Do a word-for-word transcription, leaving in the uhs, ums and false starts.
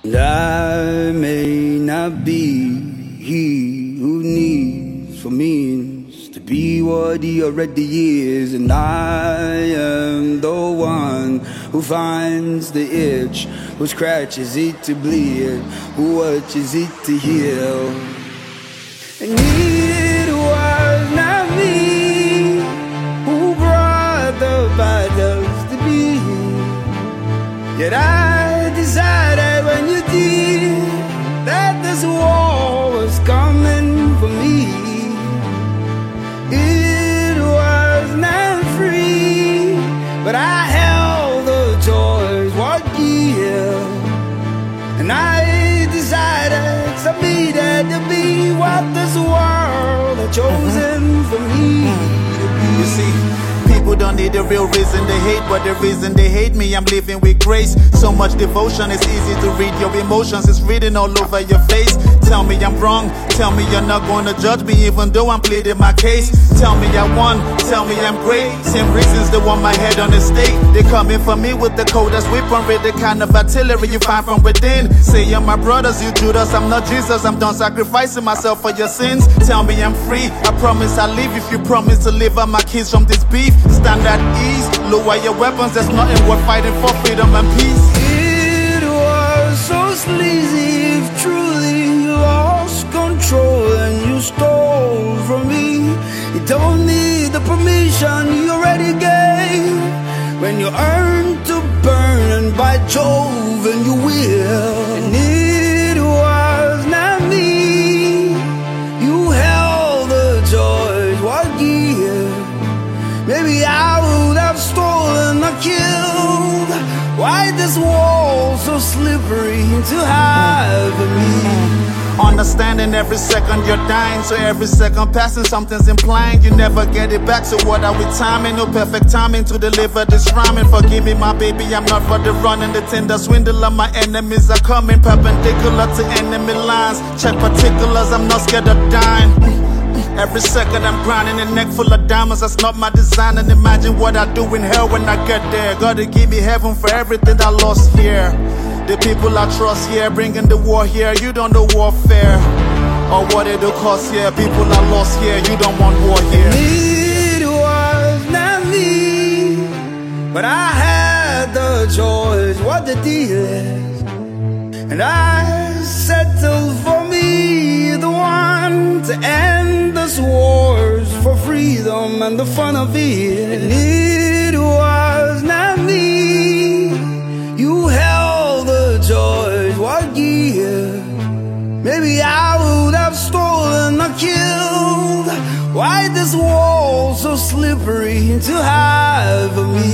And I may not be he who needs for means to be what he already is, and I am the one who finds the itch, who scratches it to bleed, who watches it to heal. And it was not me who brought the battles to be, yet I decided when you did that this war was coming for me. It was not free, but I held the choice what year, and I decided submitted to be what this world had chosen for me to be. You see, people don't need the real reason they hate, but the reason they hate me, I'm living with grace. So much devotion, it's easy to read your emotions, it's written all over your face. Tell me I'm wrong, tell me you're not gonna judge me even though I'm pleading my case. Tell me I won, tell me I'm great. Same reasons they want my head on the stake. They coming for me with the coldest weapon, with the kind of artillery you find from within. Say you're my brothers, you Judas, I'm not Jesus, I'm done sacrificing myself for your sins. Tell me I'm free, I promise I'll leave if you promise to deliver my kids from this beef. Stand at ease, lower your weapons, there's nothing worth fighting for, freedom and peace. It was so sleazy, if truly you lost control and you stole from me. You don't need the permission you already gave when you earned to burn, and by Jove, and you will. And it was not me, you held the choice, what year? Maybe I would have stolen or killed. Why this wall so slippery to hide for me? Understanding every second you're dying, so every second passing something's implying you never get it back. So what are we timing? No perfect timing to deliver this rhyming. Forgive me my baby, I'm not for the running. The tender swindler, my enemies are coming perpendicular to enemy lines. Check particulars, I'm not scared of dying. Every second I'm grinding, a neck full of diamonds, that's not my design. And imagine what I do in hell when I get there. Gotta give me heaven for everything I lost here. The people I trust here, bringing the war here. You don't know warfare or what it'll cost here. People are lost here, you don't want war here. It was not me, but I had the choice what the deal is, and I settled for me, the one to end this wars for freedom and the fun of it. And it was not me, you held the choice what year? Maybe I would have stolen or killed. Why this wall so slippery to hide for me?